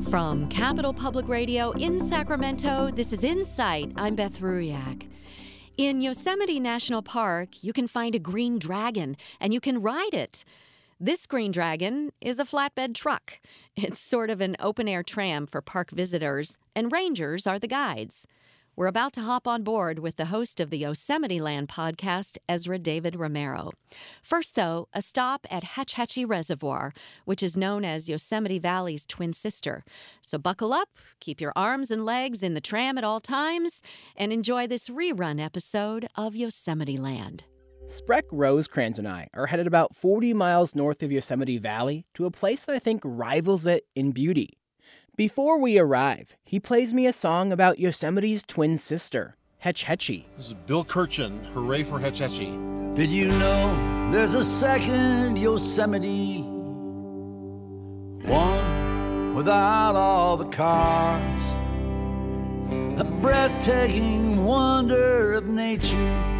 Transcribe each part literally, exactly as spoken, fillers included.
From Capital Public Radio in Sacramento, this is Insight. I'm Beth Ruyak. In Yosemite National Park, you can find a green dragon, and you can ride it. This green dragon is a flatbed truck. It's sort of an open-air tram for park visitors, and rangers are the guides. We're about to hop on board with the host of the Yosemite Land podcast, Ezra David Romero. First, though, a stop at Hetch Hetchy Reservoir, which is known as Yosemite Valley's twin sister. So buckle up, keep your arms and legs in the tram at all times, and enjoy this rerun episode of Yosemite Land. Spreck Rosecrans and I are headed about forty miles north of Yosemite Valley to a place that I think rivals it in beauty. Before we arrive, he plays me a song about Yosemite's twin sister, Hetch Hetchy. This is Bill Kirchen, Hooray for Hetch Hetchy. Did you know there's a second Yosemite? One without all the cars. A breathtaking wonder of nature,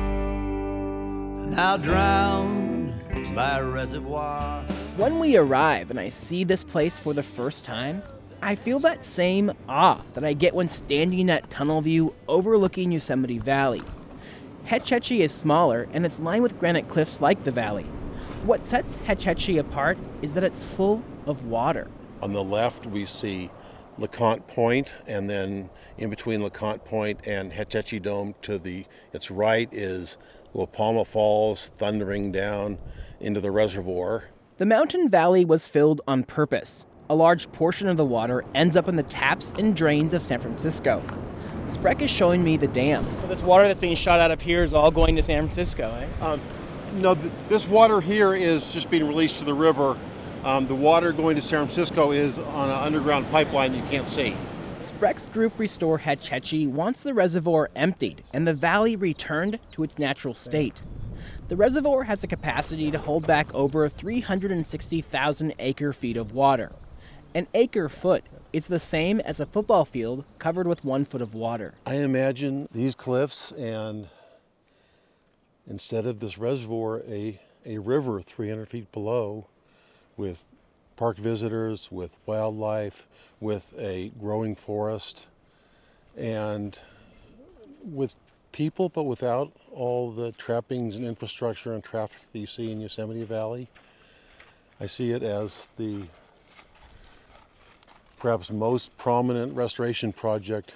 now drowned by a reservoir. When we arrive and I see this place for the first time, I feel that same awe that I get when standing at tunnel view overlooking Yosemite Valley. Hetch Hetchy is smaller and it's lined with granite cliffs like the valley. What sets Hetch Hetchy apart is that it's full of water. On the left, we see LeConte Point, and then in between LeConte Point and Hetch Hetchy Dome to the its right is Wapama Falls thundering down into the reservoir. The mountain valley was filled on purpose. A large portion of the water ends up in the taps and drains of San Francisco. Spreck is showing me the dam. So this water that's being shot out of here is all going to San Francisco, eh? Um, no, th- this water here is just being released to the river. Um, the water going to San Francisco is on an underground pipeline you can't see. Spreck's group Restore Hetch Hetchy wants the reservoir emptied and the valley returned to its natural state. The reservoir has the capacity to hold back over three hundred sixty thousand acre feet of water. An acre foot is the same as a football field covered with one foot of water. I imagine these cliffs and instead of this reservoir, a, a river three hundred feet below with park visitors, with wildlife, with a growing forest, and with people, but without all the trappings and infrastructure and traffic that you see in Yosemite Valley. I see it as the perhaps most prominent restoration project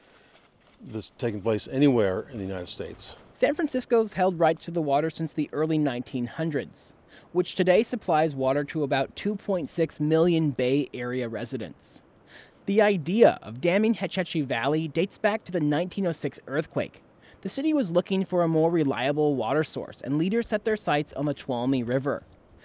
that's taken place anywhere in the United States. San Francisco's held rights to the water since the early nineteen hundreds, which today supplies water to about two point six million Bay Area residents. The idea of damming Hetch Hetchy Valley dates back to the nineteen oh six earthquake. The city was looking for a more reliable water source, and leaders set their sights on the Tuolumne River.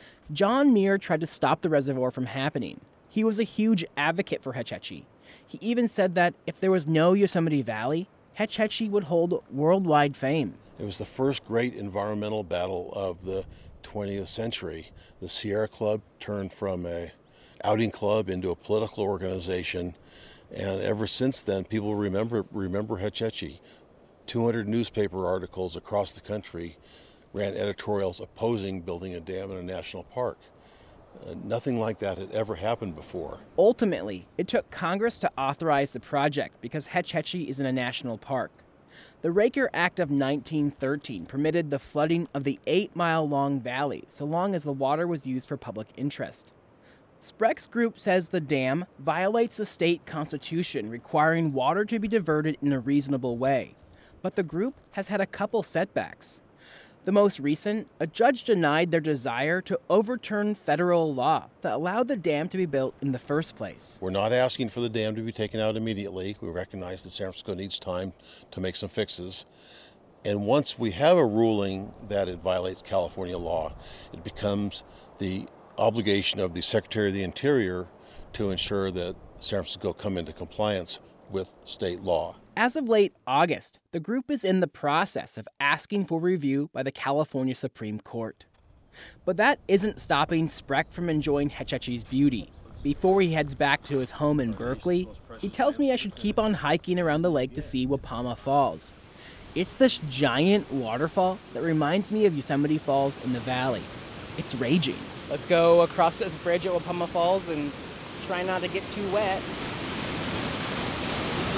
John Muir tried to stop the reservoir from happening. He was a huge advocate for Hetch Hetchy. He even said that if there was no Yosemite Valley, Hetch Hetchy would hold worldwide fame. It was the first great environmental battle of the twentieth century. The Sierra Club turned from a outing club into a political organization, and ever since then, people remember remember Hetch Hetchy. two hundred newspaper articles across the country ran editorials opposing building a dam in a national park. Uh, nothing like that had ever happened before. Ultimately, it took Congress to authorize the project because Hetch Hetchy is in a national park. The Raker Act of nineteen thirteen permitted the flooding of the eight-mile-long valley so long as the water was used for public interest. Spreck's group says the dam violates the state constitution requiring water to be diverted in a reasonable way, but the group has had a couple setbacks. The most recent, a judge denied their desire to overturn federal law that allowed the dam to be built in the first place. We're not asking for the dam to be taken out immediately. We recognize that San Francisco needs time to make some fixes. And once we have a ruling that it violates California law, it becomes the obligation of the Secretary of the Interior to ensure that San Francisco come into compliance with state law. As of late August, the group is in the process of asking for review by the California Supreme Court. But that isn't stopping Spreck from enjoying Hetch Hetchy's beauty. Before he heads back to his home in Berkeley, he tells me I should keep on hiking around the lake to see Wapama Falls. It's this giant waterfall that reminds me of Yosemite Falls in the valley. It's raging. Let's go across this bridge at Wapama Falls and try not to get too wet.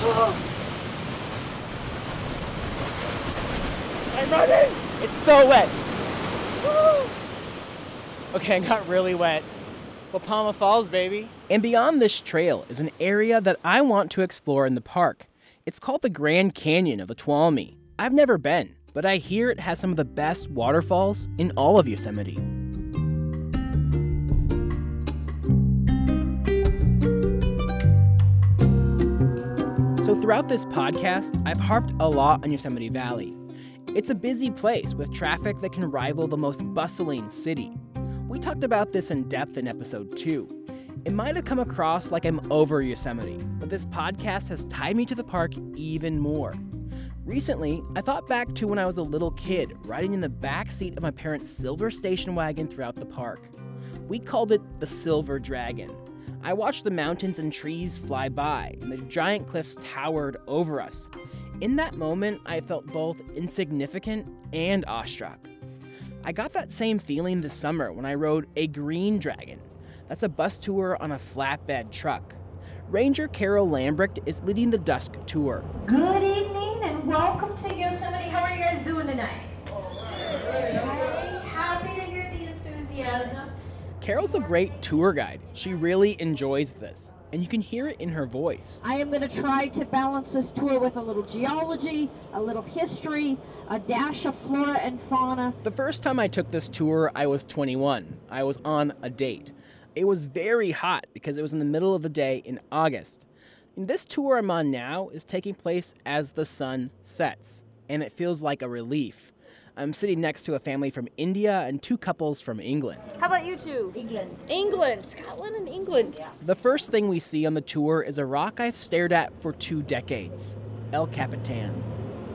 I'm running! It's so wet. Okay, I got really wet. La Palma Falls, baby. And beyond this trail is an area that I want to explore in the park. It's called the Grand Canyon of the Tuolumne. I've never been, but I hear it has some of the best waterfalls in all of Yosemite. So throughout this podcast, I've harped a lot on Yosemite Valley. It's a busy place with traffic that can rival the most bustling city. We talked about this in depth in episode two. It might have come across like I'm over Yosemite, but this podcast has tied me to the park even more. Recently, I thought back to when I was a little kid riding in the back seat of my parents' silver station wagon throughout the park. We called it the Silver Dragon. I watched the mountains and trees fly by, and the giant cliffs towered over us. In that moment, I felt both insignificant and awestruck. I got that same feeling this summer when I rode a Green Dragon. That's a bus tour on a flatbed truck. Ranger Carol Lambrecht is leading the Dusk Tour. Good evening and welcome to Yosemite. How are you guys doing tonight? Right. Happy to hear the enthusiasm. Carol's a great tour guide. She really enjoys this, and you can hear it in her voice. I am going to try to balance this tour with a little geology, a little history, a dash of flora and fauna. The first time I took this tour, I was twenty-one. I was on a date. It was very hot because it was in the middle of the day in August. And this tour I'm on now is taking place as the sun sets, and it feels like a relief. I'm sitting next to a family from India and two couples from England. How about you two? England. England, Scotland and England. Yeah. The first thing we see on the tour is a rock I've stared at for two decades, El Capitan.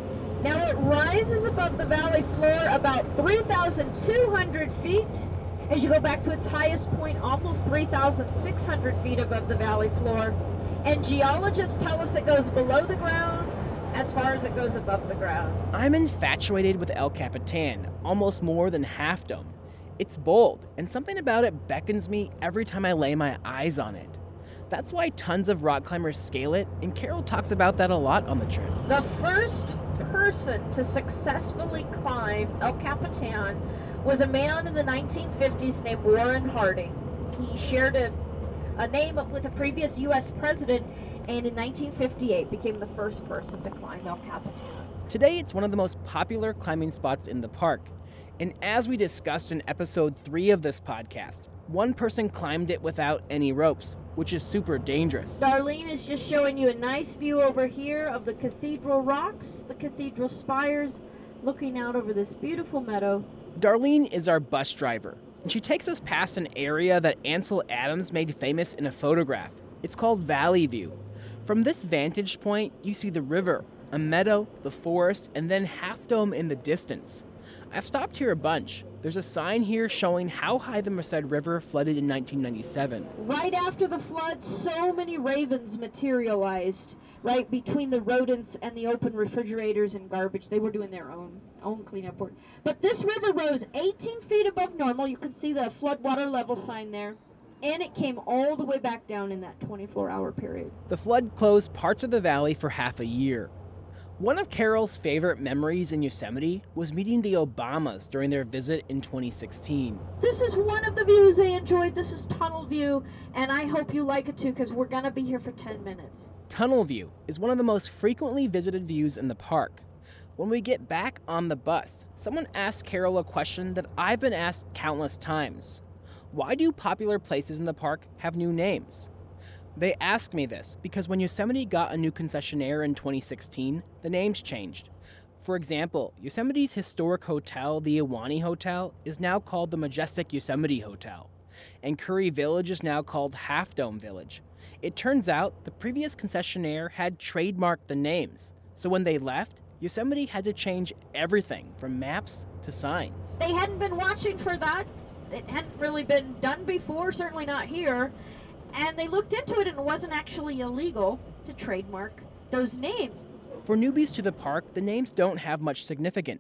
Now it rises above the valley floor about three thousand two hundred feet. As you go back to its highest point, almost three thousand six hundred feet above the valley floor. And geologists tell us it goes below the ground as far as it goes above the ground. I'm infatuated with El Capitan, almost more than Half Dome. It's bold, and something about it beckons me every time I lay my eyes on it. That's why tons of rock climbers scale it, and Carol talks about that a lot on the trip. The first person to successfully climb El Capitan was a man in the nineteen fifties named Warren Harding. He shared a, a name with a previous U S president, and in nineteen fifty-eight became the first person to climb El Capitan. Today, it's one of the most popular climbing spots in the park. And as we discussed in episode three of this podcast, one person climbed it without any ropes, which is super dangerous. Darlene is just showing you a nice view over here of the cathedral rocks, the cathedral spires, looking out over this beautiful meadow. Darlene is our bus driver, and she takes us past an area that Ansel Adams made famous in a photograph. It's called Valley View. From this vantage point, you see the river, a meadow, the forest, and then Half Dome in the distance. I've stopped here a bunch. There's a sign here showing how high the Merced River flooded in nineteen ninety-seven. Right after the flood, so many ravens materialized, right between the rodents and the open refrigerators and garbage. They were doing their own own cleanup work. But this river rose eighteen feet above normal. You can see the flood water level sign there. And it came all the way back down in that twenty-four hour period. The flood closed parts of the valley for half a year. One of Carol's favorite memories in Yosemite was meeting the Obamas during their visit in twenty sixteen. This is one of the views they enjoyed. This is Tunnel View, and I hope you like it too, because we're going to be here for ten minutes. Tunnel View is one of the most frequently visited views in the park. When we get back on the bus, someone asked Carol a question that I've been asked countless times. Why do popular places in the park have new names? They asked me this because when Yosemite got a new concessionaire in twenty sixteen, the names changed. For example, Yosemite's historic hotel, the Iwani Hotel, is now called the Majestic Yosemite Hotel, and Curry Village is now called Half Dome Village. It turns out the previous concessionaire had trademarked the names, so when they left, Yosemite had to change everything from maps to signs. They hadn't been watching for that. It hadn't really been done before, certainly not here. And they looked into it, and it wasn't actually illegal to trademark those names. For newbies to the park, the names don't have much significance.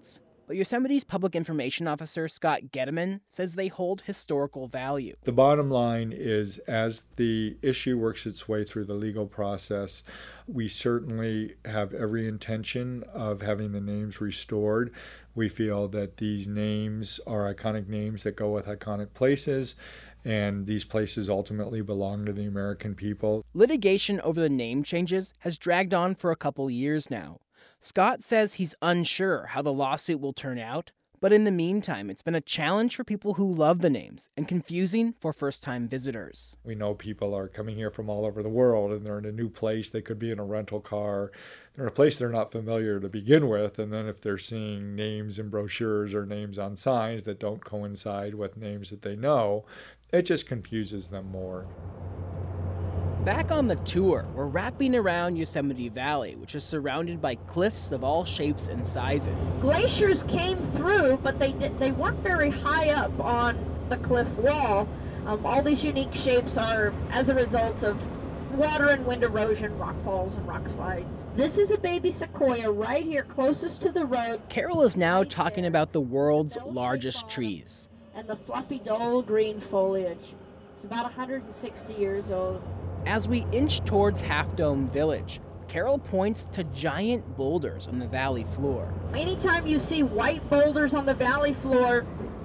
But Yosemite's public information officer, Scott Getteman, says they hold historical value. The bottom line is, as the issue works its way through the legal process, we certainly have every intention of having the names restored. We feel that these names are iconic names that go with iconic places, and these places ultimately belong to the American people. Litigation over the name changes has dragged on for a couple years now. Scott says he's unsure how the lawsuit will turn out, but in the meantime, it's been a challenge for people who love the names and confusing for first-time visitors. We know people are coming here from all over the world, and they're in a new place. They could be in a rental car. They're in a place they're not familiar to begin with, and then if they're seeing names in brochures or names on signs that don't coincide with names that they know, it just confuses them more. Back on the tour, we're wrapping around Yosemite Valley, which is surrounded by cliffs of all shapes and sizes. Glaciers came through, but they did, they weren't very high up on the cliff wall. Um, all these unique shapes are as a result of water and wind erosion, rock falls, and rock slides. This is a baby sequoia right here, closest to the road. Carol is now talking about the world's largest trees. And the fluffy, dull green foliage. It's about one hundred sixty years old. As we inch towards Half Dome Village, Carol points to giant boulders on the valley floor. Anytime you see white boulders on the valley floor,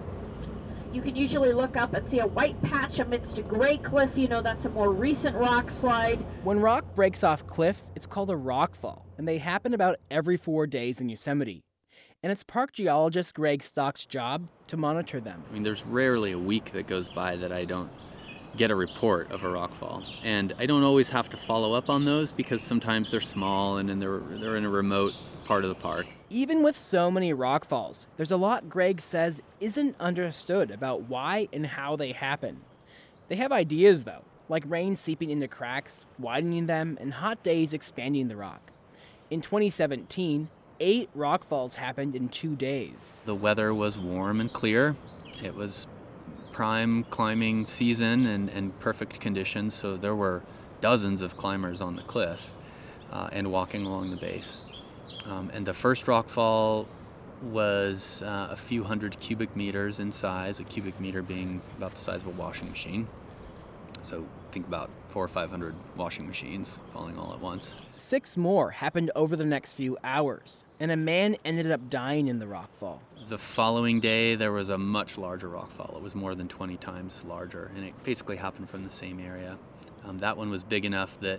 you can usually look up and see a white patch amidst a gray cliff. You know that's a more recent rock slide. When rock breaks off cliffs, it's called a rockfall, and they happen about every four days in Yosemite. And it's park geologist Greg Stock's job to monitor them. I mean, there's rarely a week that goes by that I don't get a report of a rockfall. And I don't always have to follow up on those because sometimes they're small and they're, they're in a remote part of the park. Even with so many rockfalls, there's a lot Greg says isn't understood about why and how they happen. They have ideas, though, like rain seeping into cracks, widening them, and hot days expanding the rock. In twenty seventeen, eight rockfalls happened in two days. The weather was warm and clear. It was prime climbing season and, and perfect conditions, so there were dozens of climbers on the cliff uh, and walking along the base. Um, and the first rockfall was uh, a few hundred cubic meters in size, a cubic meter being about the size of a washing machine. So think about four or five hundred washing machines falling all at once. Six more happened over the next few hours, and a man ended up dying in the rockfall. The following day, there was a much larger rockfall. It was more than twenty times larger, and it basically happened from the same area. Um, that one was big enough that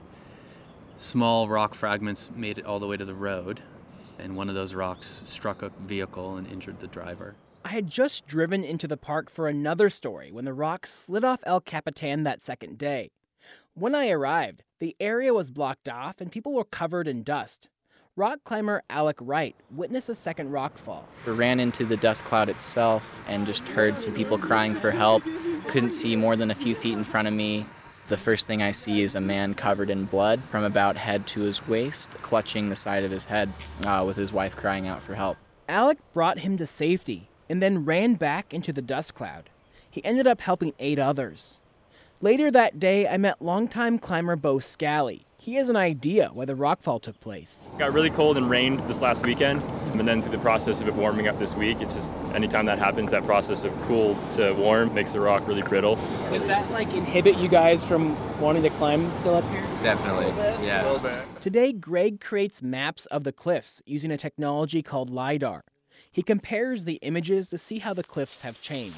small rock fragments made it all the way to the road, and one of those rocks struck a vehicle and injured the driver. I had just driven into the park for another story when the rock slid off El Capitan that second day. When I arrived, the area was blocked off and people were covered in dust. Rock climber Alec Wright witnessed a second rockfall. We ran into the dust cloud itself and just heard some people crying for help. Couldn't see more than a few feet in front of me. The first thing I see is a man covered in blood from about head to his waist, clutching the side of his head uh, with his wife crying out for help. Alec brought him to safety and then ran back into the dust cloud. He ended up helping eight others. Later that day, I met longtime climber Bo Scally. He has an idea why the rockfall took place. It got really cold and rained this last weekend, and then through the process of it warming up this week, it's just anytime that happens, that process of cool to warm makes the rock really brittle. Does that like inhibit you guys from wanting to climb still up here? Definitely, yeah. A little bit. Today, Greg creates maps of the cliffs using a technology called LiDAR. He compares the images to see how the cliffs have changed.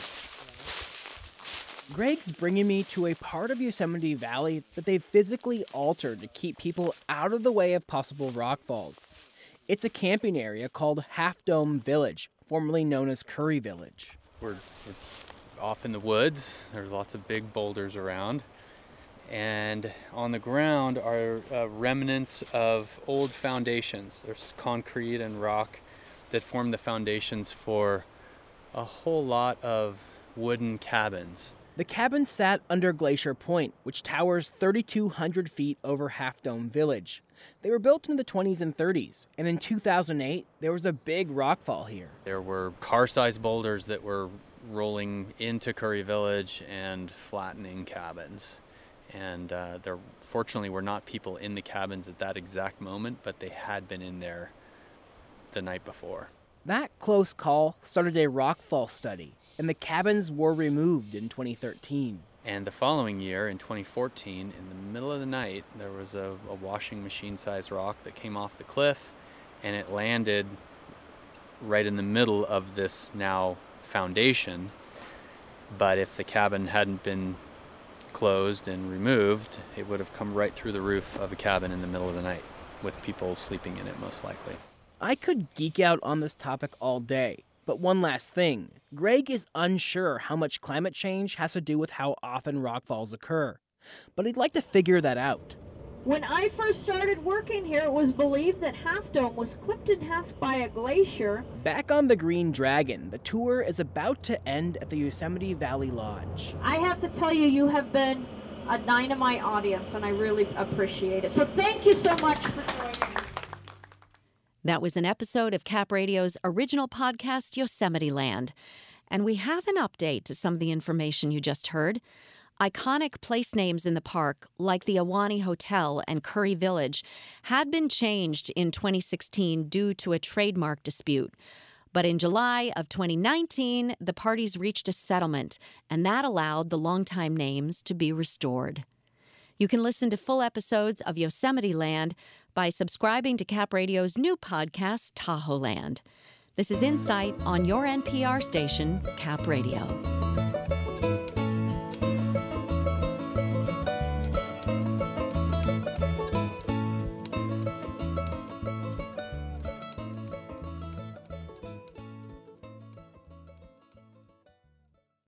Greg's bringing me to a part of Yosemite Valley that they've physically altered to keep people out of the way of possible rockfalls. It's a camping area called Half Dome Village, formerly known as Curry Village. We're, we're off in the woods. There's lots of big boulders around. And on the ground are uh, remnants of old foundations. There's concrete and rock that form the foundations for a whole lot of wooden cabins. The cabin sat under Glacier Point, which towers thirty-two hundred feet over Half Dome Village. They were built in the twenties and thirties, and in two thousand eight, there was a big rockfall here. There were car-sized boulders that were rolling into Curry Village and flattening cabins. And uh, there fortunately were not people in the cabins at that exact moment, but they had been in there the night before. That close call started a rockfall study, and the cabins were removed in twenty thirteen. And the following year, in twenty fourteen, in the middle of the night, there was a, a washing machine-sized rock that came off the cliff, and it landed right in the middle of this now foundation. But if the cabin hadn't been closed and removed, it would have come right through the roof of a cabin in the middle of the night, with people sleeping in it most likely. I could geek out on this topic all day, but one last thing. Greg is unsure how much climate change has to do with how often rockfalls occur, but he'd like to figure that out. When I first started working here, it was believed that Half Dome was clipped in half by a glacier. Back on the Green Dragon, the tour is about to end at the Yosemite Valley Lodge. I have to tell you, you have been a dynamite audience, and I really appreciate it. So thank you so much for joining me. That was an episode of Cap Radio's original podcast, Yosemite Land. And we have an update to some of the information you just heard. Iconic place names in the park, like the Ahwahnee Hotel and Curry Village, had been changed in twenty sixteen due to a trademark dispute. But in July of twenty nineteen, the parties reached a settlement, and that allowed the longtime names to be restored. You can listen to full episodes of Yosemite Land by subscribing to Cap Radio's new podcast, Tahoe Land. This is Insight on your N P R station, Cap Radio.